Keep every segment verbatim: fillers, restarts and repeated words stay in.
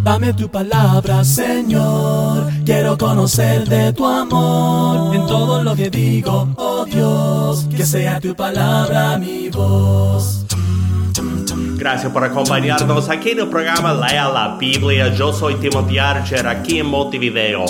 Dame tu palabra, Señor, quiero conocer de tu amor. En todo lo que digo, oh Dios, que sea tu palabra mi voz. Gracias por acompañarnos aquí en el programa Lea la Biblia. Yo soy Timothy Archer, aquí en Montevideo.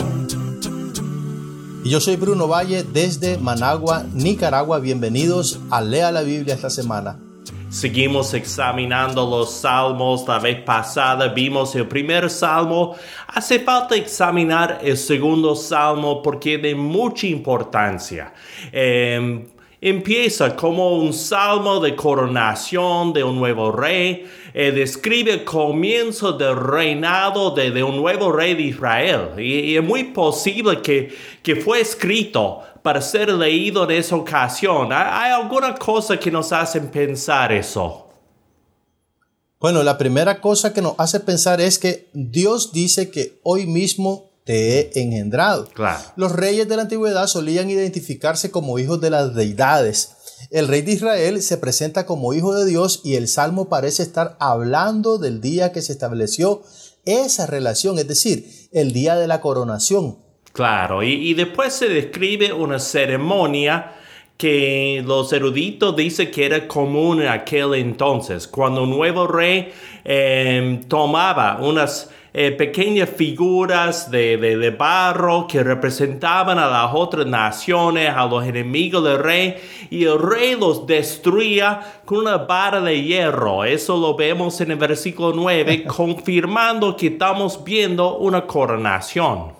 Y yo soy Bruno Valle desde Managua, Nicaragua. Bienvenidos a Lea la Biblia esta semana. Seguimos examinando los salmos. La vez pasada vimos el primer salmo. Hace falta examinar el segundo salmo porque es de mucha importancia. Eh, empieza como un salmo de coronación de un nuevo rey. Eh, describe el comienzo del reinado de, de un nuevo rey de Israel. Y, y es muy posible que, que fue escrito para ser leído en esa ocasión. ¿Hay alguna cosa que nos hace pensar eso? Bueno, la primera cosa que nos hace pensar es que Dios dice que hoy mismo te he engendrado. Claro. Los reyes de la antigüedad solían identificarse como hijos de las deidades. El rey de Israel se presenta como hijo de Dios y el Salmo parece estar hablando del día que se estableció esa relación, es decir, el día de la coronación. Claro, y, y después se describe una ceremonia que los eruditos dicen que era común en aquel entonces, cuando un nuevo rey eh, tomaba unas eh, pequeñas figuras de, de, de barro que representaban a las otras naciones, a los enemigos del rey, y el rey los destruía con una vara de hierro. Eso lo vemos en el versículo nueve, confirmando que estamos viendo una coronación.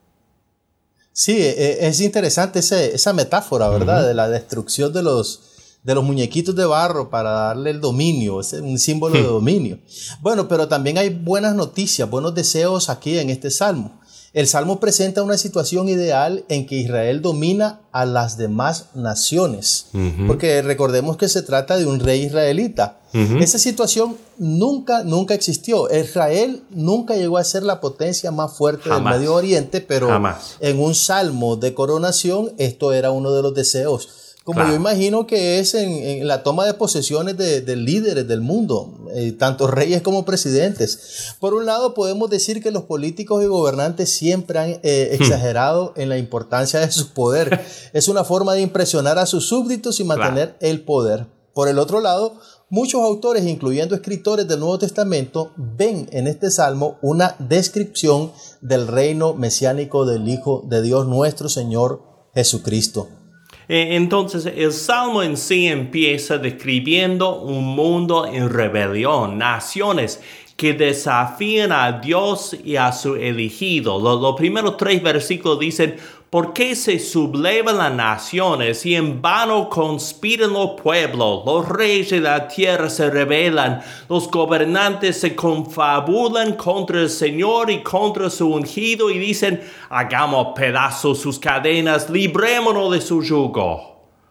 Sí, es interesante ese, esa metáfora, ¿verdad? Uh-huh. De la destrucción de los, de los muñequitos de barro para darle el dominio, es un símbolo uh-huh. de dominio. Bueno, pero también hay buenas noticias, buenos deseos aquí en este salmo. El salmo presenta una situación ideal en que Israel domina a las demás naciones, uh-huh. porque recordemos que se trata de un rey israelita. Uh-huh. Esa situación nunca, nunca existió. Israel nunca llegó a ser la potencia más fuerte Jamás. del Medio Oriente, pero Jamás. en un salmo de coronación esto era uno de los deseos. Como claro. yo imagino que es en, en la toma de posesiones de, de líderes del mundo, eh, tanto reyes como presidentes. Por un lado, podemos decir que los políticos y gobernantes siempre han eh, exagerado en la importancia de su poder. Es una forma de impresionar a sus súbditos y mantener claro. el poder. Por el otro lado, muchos autores, incluyendo escritores del Nuevo Testamento, ven en este salmo una descripción del reino mesiánico del Hijo de Dios, nuestro Señor Jesucristo. Entonces, el Salmo en sí empieza describiendo un mundo en rebelión, naciones que desafían a Dios y a su elegido. Los, los primeros tres versículos dicen: ¿por qué se sublevan las naciones y en vano conspiran los pueblos? Los reyes de la tierra se rebelan, los gobernantes se confabulan contra el Señor y contra su ungido y dicen: hagamos pedazos sus cadenas, librémonos de su yugo.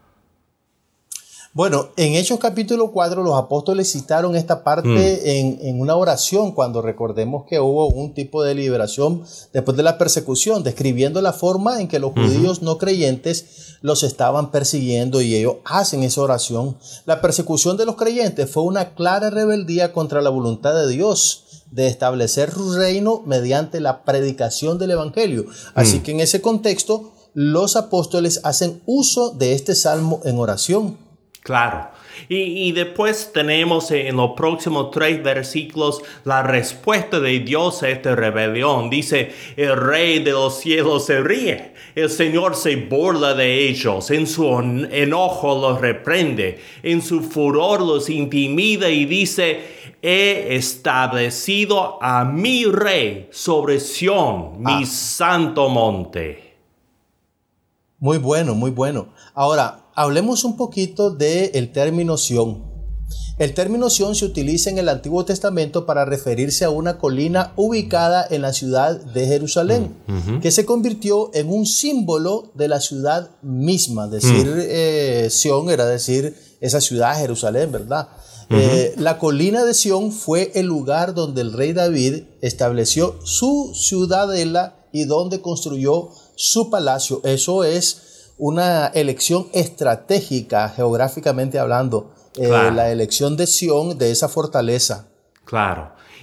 Bueno, en Hechos capítulo cuatro los apóstoles citaron esta parte mm. en, en una oración cuando recordemos que hubo un tipo de liberación después de la persecución, describiendo la forma en que los uh-huh. judíos no creyentes los estaban persiguiendo y ellos hacen esa oración. La persecución de los creyentes fue una clara rebeldía contra la voluntad de Dios de establecer su reino mediante la predicación del evangelio. Así mm. que en ese contexto los apóstoles hacen uso de este salmo en oración. Claro. Y, y después tenemos en los próximos tres versículos la respuesta de Dios a esta rebelión. Dice: el rey de los cielos se ríe, el Señor se burla de ellos, en su enojo los reprende, en su furor los intimida y dice: he establecido a mi rey sobre Sión, ah. mi santo monte. Muy bueno, muy bueno. Ahora, hablemos un poquito del término Sión. El término Sión se utiliza en el Antiguo Testamento para referirse a una colina ubicada en la ciudad de Jerusalén, uh-huh. que se convirtió en un símbolo de la ciudad misma. Decir uh-huh. eh, Sión era decir esa ciudad, Jerusalén, ¿verdad? Uh-huh. Eh, la colina de Sión fue el lugar donde el rey David estableció su ciudadela y donde construyó su palacio. Eso es una elección estratégica, geográficamente hablando, claro. eh, la elección de Sión, de esa fortaleza. Claro.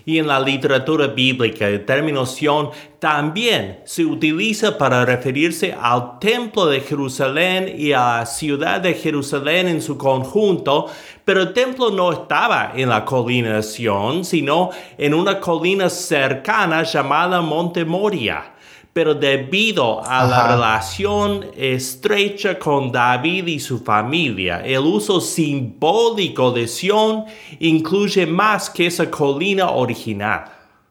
Y en la literatura bíblica, el término Sión también se utiliza para referirse al templo de Jerusalén y a la ciudad de Jerusalén en su conjunto, pero el templo no estaba en la colina de Sión, sino en una colina cercana llamada Monte Moria. Pero debido a Ajá. la relación estrecha con David y su familia, el uso simbólico de Sión incluye más que esa colina original.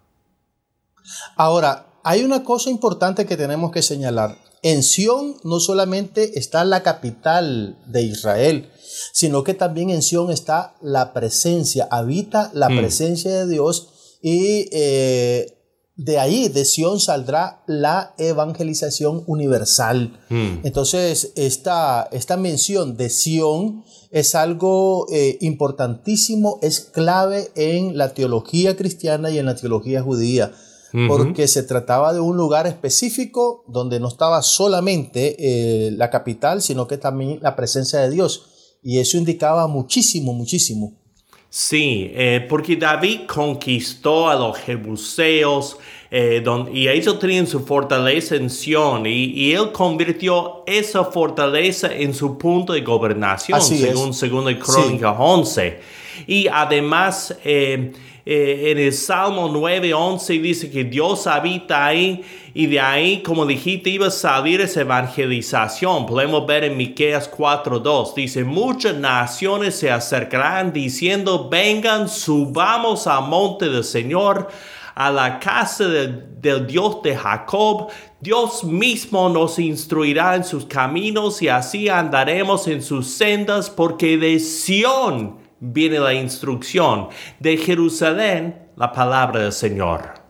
Ahora, hay una cosa importante que tenemos que señalar. En Sión no solamente está la capital de Israel, sino que también en Sión está la presencia, habita la mm. presencia de Dios y eh, de ahí, de Sión, saldrá la evangelización universal. Mm. Entonces, esta, esta mención de Sión es algo eh, importantísimo, es clave en la teología cristiana y en la teología judía, uh-huh. porque se trataba de un lugar específico donde no estaba solamente eh, la capital, sino que también la presencia de Dios. Y eso indicaba muchísimo, muchísimo. Sí, eh, porque David conquistó a los jebuseos eh, donde, y ellos tenían su fortaleza en Sión y, y él convirtió esa fortaleza en su punto de gobernación, Así según segunda Crónica sí. once. Y además eh, eh, en el Salmo nueve once dice que Dios habita ahí y de ahí, como dijiste, iba a salir esa evangelización. Podemos ver en Miqueas cuatro dos. Dice, muchas naciones se acercarán diciendo, vengan, subamos al monte del Señor, a la casa de, del Dios de Jacob. Dios mismo nos instruirá en sus caminos y así andaremos en sus sendas, porque de Sión viene la instrucción, de Jerusalén la palabra del Señor.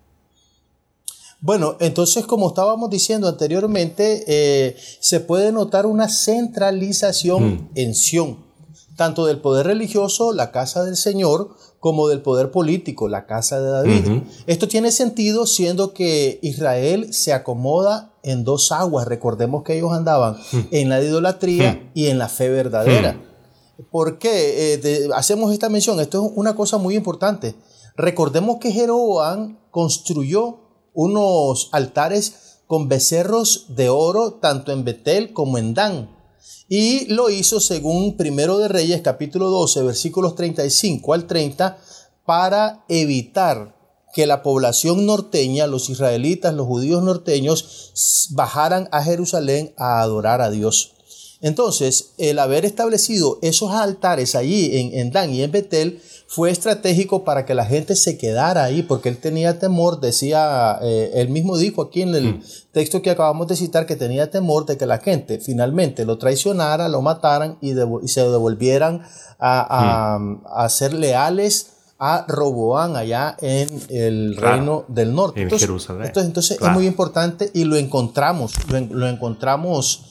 Bueno, entonces, como estábamos diciendo anteriormente, eh, se puede notar una centralización mm. en Sión, tanto del poder religioso, la casa del Señor, como del poder político, la casa de David. Uh-huh. Esto tiene sentido siendo que Israel se acomoda en dos aguas. Recordemos que ellos andaban mm. en la idolatría mm. y en la fe verdadera. Mm. ¿Por qué eh, de, hacemos esta mención? Esto es una cosa muy importante. Recordemos que Jeroboam construyó unos altares con becerros de oro, tanto en Betel como en Dan. Y lo hizo según Primero de Reyes, capítulo doce, versículos treinta y cinco al treinta, para evitar que la población norteña, los israelitas, los judíos norteños, bajaran a Jerusalén a adorar a Dios. Entonces, el haber establecido esos altares allí en, en Dan y en Betel fue estratégico para que la gente se quedara ahí, porque él tenía temor, decía, eh, él mismo dijo aquí en el mm. texto que acabamos de citar, que tenía temor de que la gente finalmente lo traicionara, lo mataran y, devo- y se devolvieran a, a, mm. a ser leales a Roboam allá en el claro. reino del norte. En entonces, Jerusalén. Entonces, entonces claro. es muy importante y lo encontramos, lo, en, lo encontramos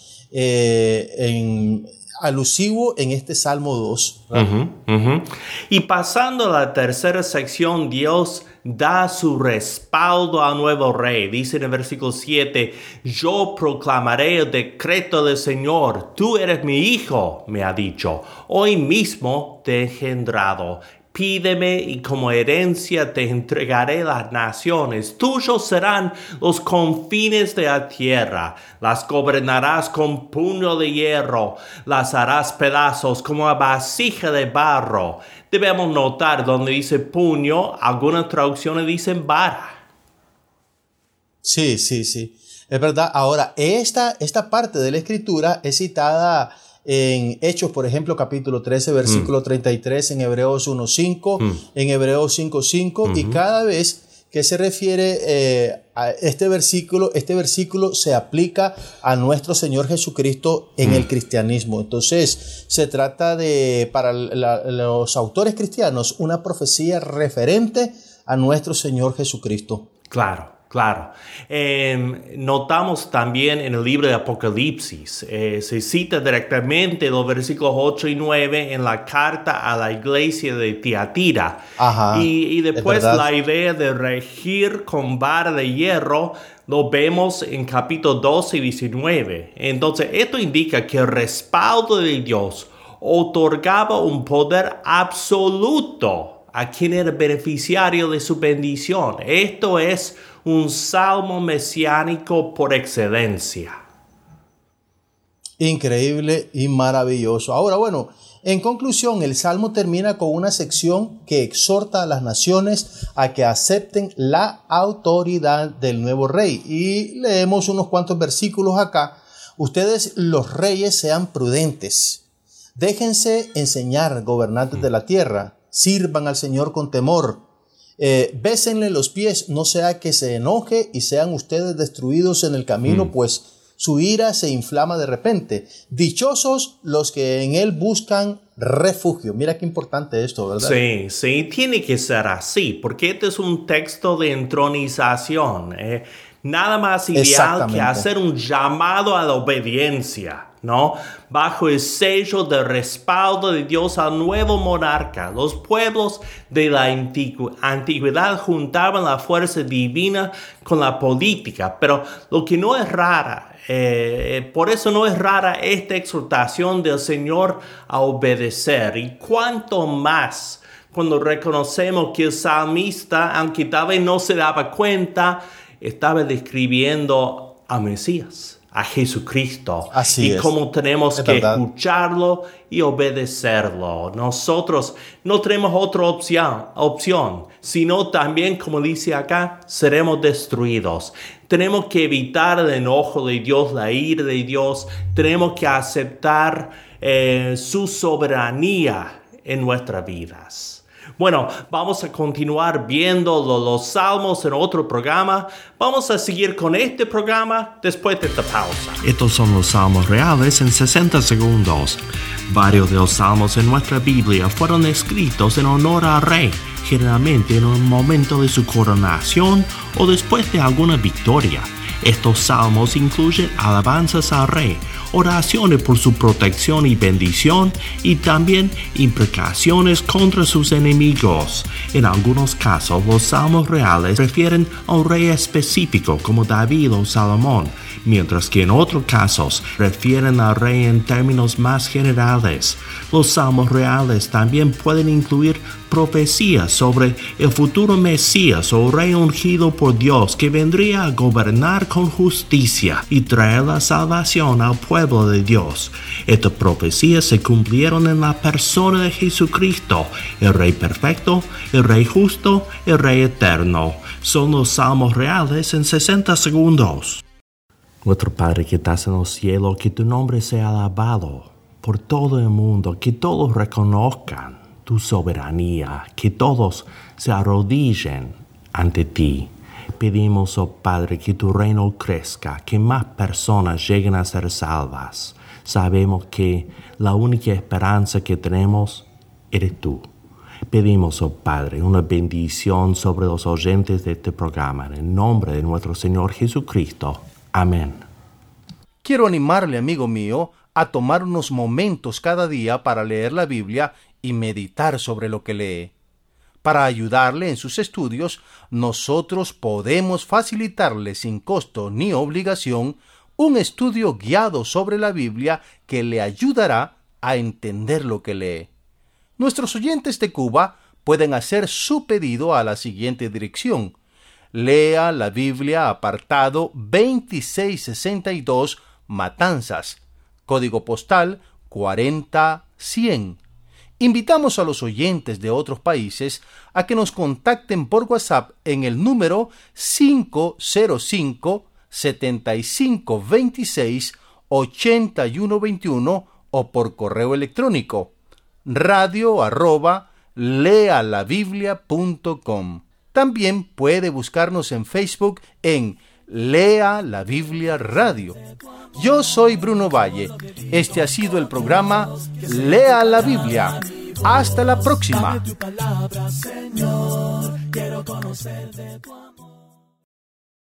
eh, en... alusivo en este Salmo dos. Uh-huh, uh-huh. Y pasando a la tercera sección, Dios da su respaldo al nuevo rey. Dice en el versículo siete, yo proclamaré el decreto del Señor. Tú eres mi hijo, me ha dicho. Hoy mismo te he engendrado. Pídeme y como herencia te entregaré las naciones. Tuyos serán los confines de la tierra. Las gobernarás con puño de hierro. Las harás pedazos como una vasija de barro. Debemos notar donde dice puño, algunas traducciones dicen vara. Sí, sí, sí. Es verdad. Ahora, esta, esta parte de la escritura es citada en Hechos, por ejemplo, capítulo trece, versículo mm. treinta y tres, en Hebreos uno cinco, mm. en Hebreos cinco cinco, mm-hmm. y cada vez que se refiere eh, a este versículo, este versículo se aplica a nuestro Señor Jesucristo en mm. el cristianismo. Entonces, se trata de, para la, los autores cristianos, una profecía referente a nuestro Señor Jesucristo. Claro. Claro. Eh, notamos también en el libro de Apocalipsis, eh, se cita directamente los versículos ocho y nueve en la carta a la iglesia de Tiatira. Ajá, y, y después la idea de regir con vara de hierro lo vemos en capítulo doce y diecinueve. Entonces, esto indica que el respaldo de Dios otorgaba un poder absoluto a quien era beneficiario de su bendición. Esto es un salmo mesiánico por excelencia. Increíble y maravilloso. Ahora, bueno, en conclusión, el Salmo termina con una sección que exhorta a las naciones a que acepten la autoridad del nuevo rey. Y leemos unos cuantos versículos acá. Ustedes, los reyes, sean prudentes. Déjense enseñar, gobernantes de la tierra. Sirvan al Señor con temor. Eh, bésenle los pies, no sea que se enoje y sean ustedes destruidos en el camino, mm. pues su ira se inflama de repente. Dichosos los que en él buscan refugio. Mira qué importante esto, ¿verdad? Sí, sí, tiene que ser así, porque este es un texto de entronización. ¿eh? Nada más ideal que hacer un llamado a la obediencia, ¿no? Bajo el sello de respaldo de Dios al nuevo monarca. Los pueblos de la antigu- antigüedad juntaban la fuerza divina con la política, pero lo que no es rara, eh, por eso no es rara esta exhortación del Señor a obedecer. Y cuanto más cuando reconocemos que el salmista, aunque tal vez no se daba cuenta, estaba describiendo a Mesías, a Jesucristo. Así y es. cómo tenemos es que verdad. escucharlo y obedecerlo. Nosotros no tenemos otra opción, opción, sino también, como dice acá, seremos destruidos. Tenemos que evitar el enojo de Dios, la ira de Dios. Tenemos que aceptar eh, su soberanía en nuestras vidas. Bueno, vamos a continuar viendo lo, los salmos en otro programa. Vamos a seguir con este programa después de esta pausa. Estos son los salmos reales en sesenta segundos. Varios de los salmos en nuestra Biblia fueron escritos en honor al rey, generalmente en un momento de su coronación o después de alguna victoria. Estos salmos incluyen alabanzas al rey, oraciones por su protección y bendición y también imprecaciones contra sus enemigos. En algunos casos, los salmos reales refieren a un rey específico como David o Salomón, mientras que en otros casos refieren al rey en términos más generales. Los salmos reales también pueden incluir profecías sobre el futuro Mesías o rey ungido por Dios que vendría a gobernar con justicia y traer la salvación al pueblo de Dios. Estas profecías se cumplieron en la persona de Jesucristo, el Rey perfecto, el Rey justo, el Rey eterno. Son los salmos reales en sesenta segundos. Nuestro Padre que estás en el cielo, que tu nombre sea alabado por todo el mundo, que todos reconozcan tu soberanía, que todos se arrodillen ante ti. Pedimos, oh Padre, que tu reino crezca, que más personas lleguen a ser salvas. Sabemos que la única esperanza que tenemos eres tú. Pedimos, oh Padre, una bendición sobre los oyentes de este programa, en el nombre de nuestro Señor Jesucristo. Amén. Quiero animarle, amigo mío, a tomar unos momentos cada día para leer la Biblia y meditar sobre lo que lee. Para ayudarle en sus estudios, nosotros podemos facilitarle sin costo ni obligación un estudio guiado sobre la Biblia que le ayudará a entender lo que lee. Nuestros oyentes de Cuba pueden hacer su pedido a la siguiente dirección: Lea la Biblia, apartado veintiséis sesenta y dos, Matanzas, código postal cuarenta cien. Invitamos a los oyentes de otros países a que nos contacten por WhatsApp en el número cinco cero cinco, setenta y cinco veintiséis, ochenta y uno veintiuno o por correo electrónico radio arroba lealabiblia punto com. También puede buscarnos en Facebook en Lea la Biblia Radio. Yo soy Bruno Valle. Este ha sido el programa Lea la Biblia. Hasta la próxima. Tu palabra, Señor, quiero conocer de tu amor.